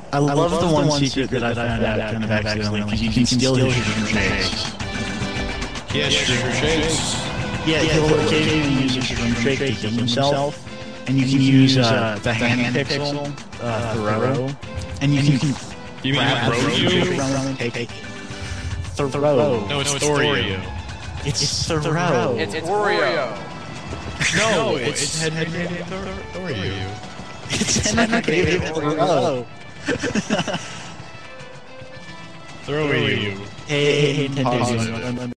I love the one secret that I found out kind of accidentally, because you can steal his shroom shakes. Yeah, shroom shakes. Yeah, he'll occasionally use a shroom shake to heal himself, and you can use the hand pixel throw, and you can You mean grab throw the you? shroom shake from him, take throw. No, it's Thoryu. It's throw. It's Oreo. No, it's Henry Thoryu. It's Henry throw. Throw you. Hey, Nintendo.